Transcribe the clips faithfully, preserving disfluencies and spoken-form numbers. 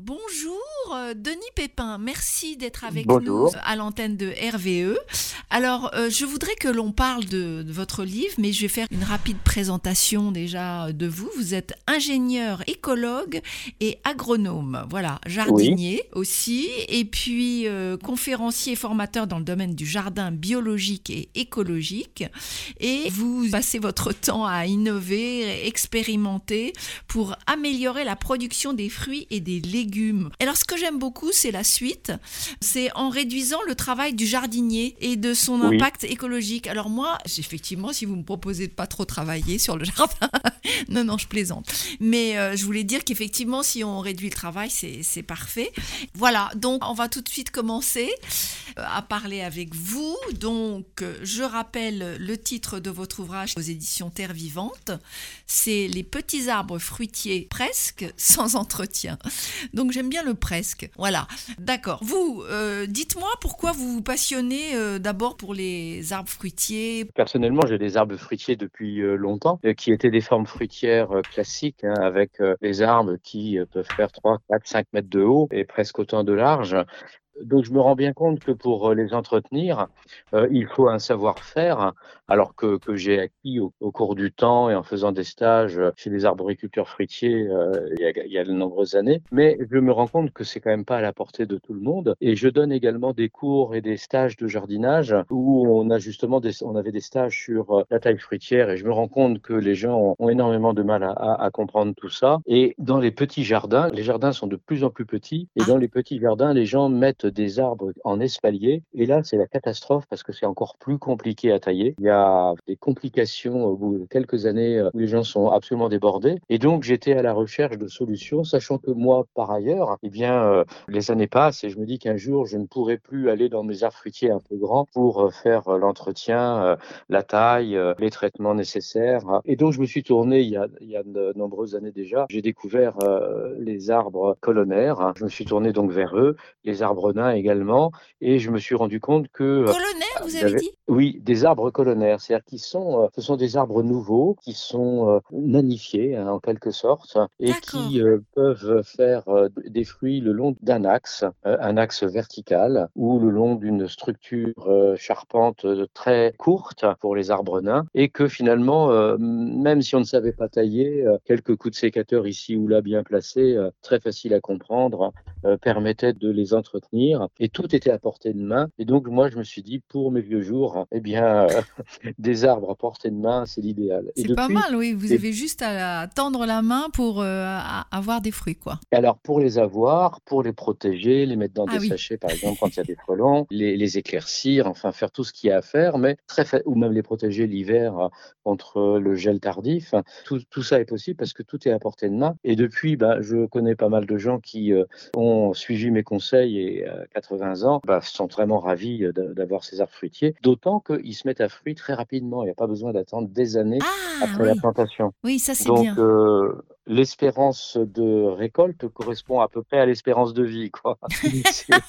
Bonjour euh, Denis Pépin, merci d'être avec nous Bonjour. à l'antenne de R V E. Alors euh, je voudrais que l'on parle de, de votre livre, mais je vais faire une rapide présentation déjà de vous. Vous êtes ingénieur écologue et agronome, voilà, Oui, jardinier aussi, et puis euh, conférencier et formateur dans le domaine du jardin biologique et écologique. Et vous passez votre temps à innover, expérimenter pour améliorer la production des fruits et des légumes. Alors ce que j'aime beaucoup, c'est la suite. C'est en réduisant le travail du jardinier et de son oui. impact écologique. Alors moi, effectivement, si vous me proposez de pas trop travailler sur le jardin, non, non, je plaisante. Mais euh, je voulais dire qu'effectivement, si on réduit le travail, c'est, c'est parfait. Voilà, donc on va tout de suite commencer euh, à parler avec vous. Donc, euh, je rappelle le titre de votre ouvrage aux éditions Terre Vivante. C'est Les petits arbres fruitiers presque sans entretien. Donc j'aime bien le presque. Voilà, d'accord. Vous, euh, dites-moi pourquoi vous vous passionnez euh, d'abord pour les arbres fruitiers. Personnellement, j'ai des arbres fruitiers depuis euh, longtemps, euh, qui étaient des formes fruitières euh, classiques, hein, avec euh, des arbres qui euh, peuvent faire trois, quatre, cinq mètres de haut et presque autant de large. Donc, je me rends bien compte que pour euh, les entretenir, euh, il faut un savoir-faire, alors que, que j'ai acquis au, au cours du temps et en faisant des stages euh, chez les arboriculteurs fruitiers euh, il y a, il y a de nombreuses années. Mais je me rends compte que c'est quand même pas à la portée de tout le monde. Et je donne également des cours et des stages de jardinage où on a justement des, on avait des stages sur euh, la taille fruitière. Et je me rends compte que les gens ont, ont énormément de mal à, à, à comprendre tout ça. Et dans les petits jardins, les jardins sont de plus en plus petits. Et Ah, dans les petits jardins, les gens mettent des arbres en espalier. Et là, c'est la catastrophe parce que c'est encore plus compliqué à tailler. Il y a des complications au bout de quelques années où les gens sont absolument débordés. Et donc, j'étais à la recherche de solutions, sachant que moi, par ailleurs, eh bien, euh, les années passent et je me dis qu'un jour, je ne pourrai plus aller dans mes arbres fruitiers un peu grands pour euh, faire euh, l'entretien, euh, la taille, euh, les traitements nécessaires. Et donc, je me suis tourné il y a, il y a de nombreuses années déjà. J'ai découvert euh, les arbres colonnaires. Je me suis tourné donc vers eux, les arbres nains également, et je me suis rendu compte que euh, colonnaire, vous il y avez avait, dit? oui, des arbres colonnaires, c'est-à-dire qu'ils sont, euh, ce sont des arbres nouveaux qui sont euh, nanifiés hein, en quelque sorte et D'accord. qui euh, peuvent faire euh, des fruits le long d'un axe, euh, un axe vertical ou le long d'une structure euh, charpente euh, très courte pour les arbres nains et que finalement, euh, même si on ne savait pas tailler, euh, quelques coups de sécateur ici ou là bien placés, euh, très faciles à comprendre, euh, permettaient de les entretenir et tout était à portée de main. Et donc, moi, je me suis dit, pour mes vieux jours, eh bien, euh, des arbres à portée de main, c'est l'idéal. Et C'est pas depuis, mal, oui. Vous et avez juste à tendre la main pour euh, à- avoir des fruits, quoi. alors, pour les avoir, pour les protéger, les mettre dans Ah des oui. sachets, par exemple, quand il y a des frelons, les, les éclaircir, enfin, faire tout ce qu'il y a à faire, mais très fa- ou même les protéger l'hiver euh, contre le gel tardif. Tout, tout ça est possible parce que tout est à portée de main. Et depuis, bah, je connais pas mal de gens qui euh, ont suivi mes conseils et à quatre-vingts ans, bah, sont vraiment ravis euh, d'a- d'avoir ces arbres fruitiers, d'autant qu'ils se mettent à fruit très rapidement. Il n'y a pas besoin d'attendre des années Ah après la oui. plantation. Oui, ça c'est Donc, bien. euh, l'espérance de récolte correspond à peu près à l'espérance de vie, quoi. C'est-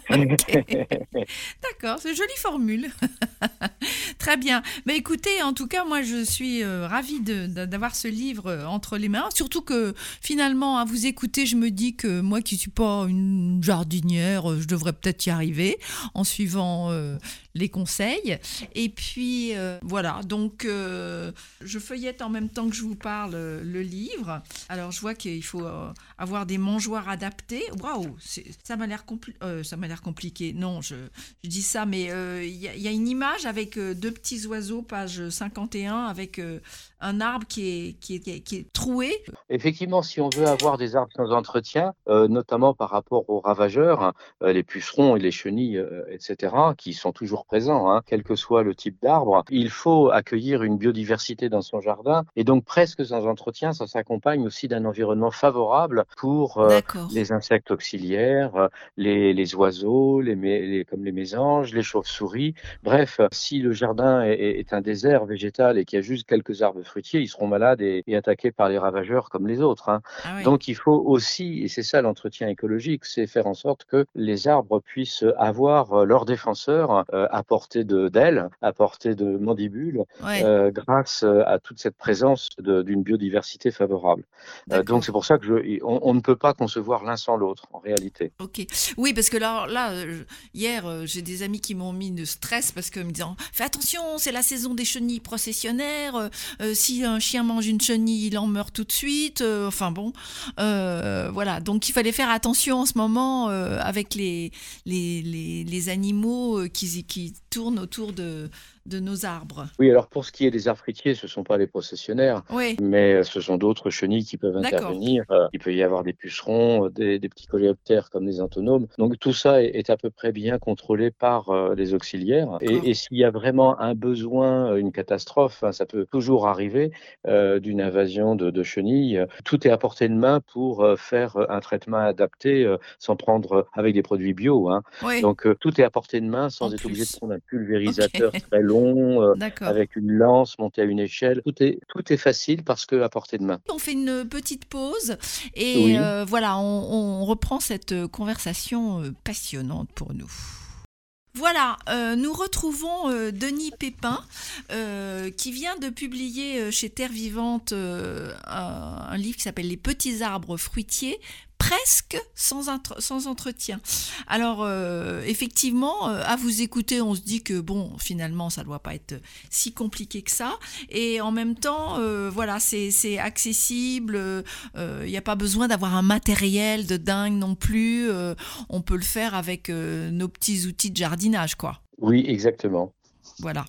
Ok. D'accord, c'est une jolie formule. Très bien. Mais écoutez, en tout cas, moi, je suis euh, ravie de- de- d'avoir ce livre euh, entre les mains. Surtout que finalement, à vous écouter, je me dis que moi qui ne suis pas une jardinière, euh, je devrais peut-être y arriver en suivant euh, les conseils. Et puis, euh, voilà. Donc, euh, je feuillette en même temps que je vous parle euh, le livre. Alors, je vois qu'il faut euh, avoir des mangeoires adaptés. Waouh, c'est- ça m'a l'air compli- euh, ça m'a l'air compliqué. Non, je, je dis ça, mais euh, il y, a- il y a une image avec euh, deux petits oiseaux, page cinquante et un, avec euh, un arbre qui est, qui est, qui est, qui est troué. Effectivement, si on veut avoir des arbres sans entretien, euh, notamment par rapport aux ravageurs, hein, euh, les pucerons et les chenilles, euh, et cetera, qui sont toujours présents, hein, quel que soit le type d'arbre, il faut accueillir une biodiversité dans son jardin. Et donc, presque sans entretien, ça s'accompagne aussi d'un environnement favorable pour euh, D'accord. les insectes auxiliaires, euh, les, les oiseaux, les, mé- les- comme les mésanges, les chauves-souris. Bref, si le jardin est, est un désert végétal et qu'il y a juste quelques arbres fruitiers, ils seront malades et, et attaqués par les ravageurs comme les autres, hein. Ah oui. Donc il faut aussi, et c'est ça l'entretien écologique, c'est faire en sorte que les arbres puissent avoir euh, leurs défenseurs euh, à portée de d'ailes, à portée de mandibules, Ouais, euh, grâce euh, à toute cette présence de- d'une biodiversité favorable. Euh, donc d'accord. c'est pour ça que je, on, on ne peut pas concevoir l'un sans l'autre en réalité. Ok. Oui, parce que là, là euh, hier, euh, j'ai des amis qui m'ont mis de stress parce que me disant, fais attention, c'est la saison des chenilles processionnaires. euh, euh, si un chien mange une chenille, il en meurt tout de suite. euh, enfin bon, euh, voilà. Donc il fallait faire attention en ce moment euh, avec les, les, les, les animaux euh, qui, qui tournent autour de, de nos arbres. Oui, alors pour ce qui est des arbres fruitiers, ce ne sont pas les processionnaires, Oui, mais euh, ce sont d'autres chenilles qui peuvent d'accord. intervenir. Euh, il peut y avoir des pucerons, euh, des, des petits coléoptères comme les entonomes. Donc tout ça est, est à peu près bien contrôlé par euh, les auxiliaires. D'accord. Et, et s'il y a vraiment un besoin, euh, une catastrophe, hein, ça peut toujours arriver euh, d'une invasion de, de chenilles. Tout est à portée de main pour euh, faire euh, un traitement adapté euh, sans prendre euh, avec des produits bio, hein. Oui, Donc euh, tout est à portée de main en sans être obligé de plus. prendre un Ok, pulvérisateur très long. euh, d'accord. avec une lance montée à une échelle. Tout est, tout est facile parce que à portée de main. On fait une petite pause et Oui. euh, voilà, on, on reprend cette conversation euh, passionnante pour nous. Voilà, euh, nous retrouvons euh, Denis Pépin euh, qui vient de publier euh, chez Terre Vivante euh, un, un livre qui s'appelle Les petits arbres fruitiers, presque sans, entre- sans entretien. Alors euh, effectivement, euh, à vous écouter, on se dit que bon, finalement, ça ne doit pas être si compliqué que ça. Et en même temps, euh, voilà, c'est, c'est accessible. Il euh, n'y a pas besoin d'avoir un matériel de dingue non plus. Euh, on peut le faire avec euh, nos petits outils de jardinage, quoi. Oui, exactement. Voilà.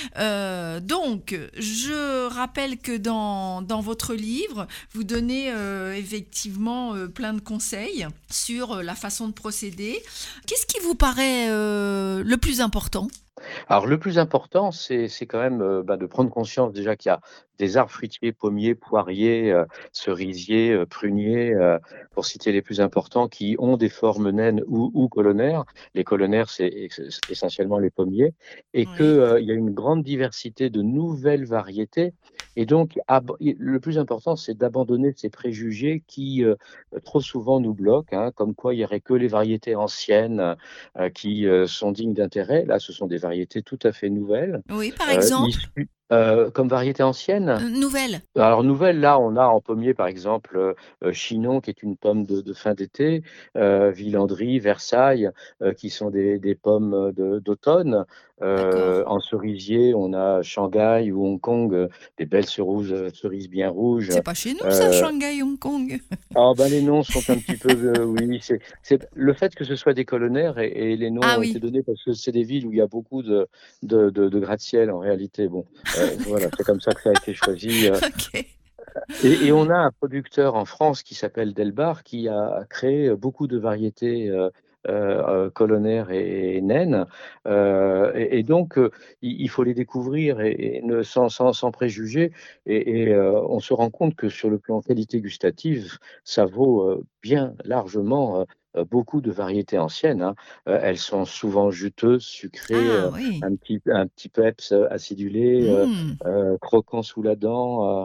Euh, donc, je rappelle que dans, dans votre livre, vous donnez euh, effectivement euh, plein de conseils sur euh, la façon de procéder. Qu'est-ce qui vous paraît euh, le plus important ? Alors le plus important, c'est c'est quand même euh, bah, de prendre conscience déjà qu'il y a des arbres fruitiers, pommiers, poiriers, euh, cerisiers, euh, pruniers, euh, pour citer les plus importants, qui ont des formes naines ou, ou colonnaires. Les colonnaires, c'est ex- essentiellement les pommiers, et que Oui, euh, il y a une grande diversité de nouvelles variétés. Et donc, ab- le plus important, c'est d'abandonner ces préjugés qui euh, trop souvent nous bloquent, hein, comme quoi il n'y aurait que les variétés anciennes euh, qui euh, sont dignes d'intérêt. Là, ce sont des variétés tout à fait nouvelles, oui, par euh, exemple, issues euh, comme variété ancienne. euh, nouvelle. Alors, nouvelle, là, on a en pommier, par exemple, euh, euh, Chinon, qui est une pomme de, de fin d'été, euh, Villandry, Versailles, euh, qui sont des, des pommes de- d'automne. D'accord. Euh, en cerisier, on a Shanghai ou Hong Kong, euh, des belles cerises, cerises bien rouges. C'est pas chez nous ça, Euh, Shanghai, Hong Kong. ah ben les noms sont un petit peu, euh, oui, c'est c'est le fait que ce soit des colonnaires et, et les noms Ah ont été oui, donnés parce que c'est des villes où il y a beaucoup de, de, de, de gratte-ciel en réalité. Bon, euh, voilà, c'est comme ça que ça a été choisi. euh. ok. Et, et on a un producteur en France qui s'appelle Delbar qui a créé beaucoup de variétés euh, euh, euh, colonnaires et, et naines. Euh, et, et donc, euh, il, il faut les découvrir et, et ne, sans, sans, sans préjugés. Et, et, euh, on se rend compte que sur le plan qualité gustative, ça vaut euh, bien largement euh, euh, beaucoup de variétés anciennes, hein. Euh, elles sont souvent juteuses, sucrées, Ah euh, oui. un petit, un petit peps acidulé, euh, Hmm. euh, croquant sous la dent. euh,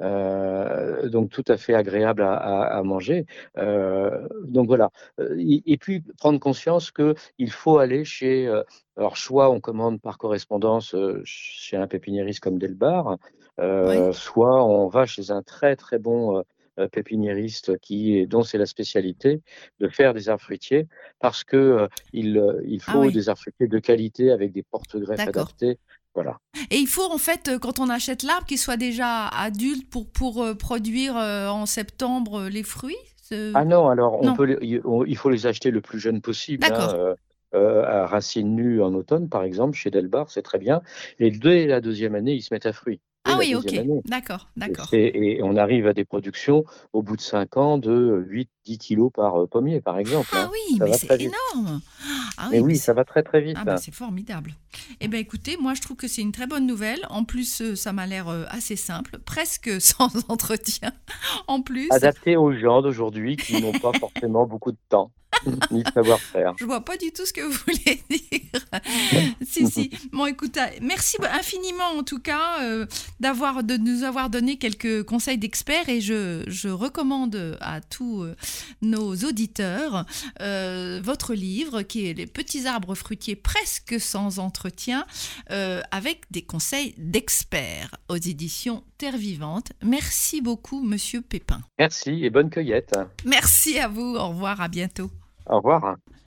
euh, donc tout à fait agréable à, à- à manger. Euh, donc voilà. Euh, Et, et puis prendre conscience que il faut aller chez, euh, alors soit on commande par correspondance euh, chez un pépiniériste comme Delbar, Oui. euh, soit on va chez un très très bon euh, euh, pépiniériste qui, dont c'est la spécialité de faire des arbres fruitiers, parce que euh, il, euh, il Ah faut oui. des arbres fruitiers de qualité avec des porte-greffes D'accord. adaptés. Voilà. Et il faut en fait, euh, quand on achète l'arbre, qu'il soit déjà adulte pour, pour euh, produire euh, en septembre euh, les fruits ce- Ah non, alors on Non, peut les- il on- il faut les acheter le plus jeune possible, hein, d'accord. euh, euh, à racines nues en automne, par exemple, chez Delbar, c'est très bien. Et dès la deuxième année, ils se mettent à fruit. Dès Ah la oui, ok, deuxième année. d'accord, Et, d'accord. c'est- et on arrive à des productions au bout de cinq ans de huit dix kilos par euh, pommier, par exemple, Ah hein. oui, Ça mais va c'est très vite. énorme. Ah Mais oui, mais oui, ça c'est va très très vite, ah bah hein. c'est formidable. Eh bien écoutez, moi je trouve que c'est une très bonne nouvelle. En plus, euh, ça m'a l'air euh, assez simple, presque sans entretien. En plus, Adapté aux gens d'aujourd'hui qui n'ont pas forcément beaucoup de temps. ni savoir-faire. Je vois pas du tout ce que vous voulez dire. Si, si. Bon, écoute, merci infiniment en tout cas euh, d'avoir, de nous avoir donné quelques conseils d'experts et je, je recommande à tous euh, nos auditeurs euh, votre livre qui est Les petits arbres fruitiers presque sans entretien euh, avec des conseils d'experts aux éditions Terre Vivante. Merci beaucoup, Monsieur Pépin. Merci et bonne cueillette. Merci à vous. Au revoir, à bientôt. Au revoir.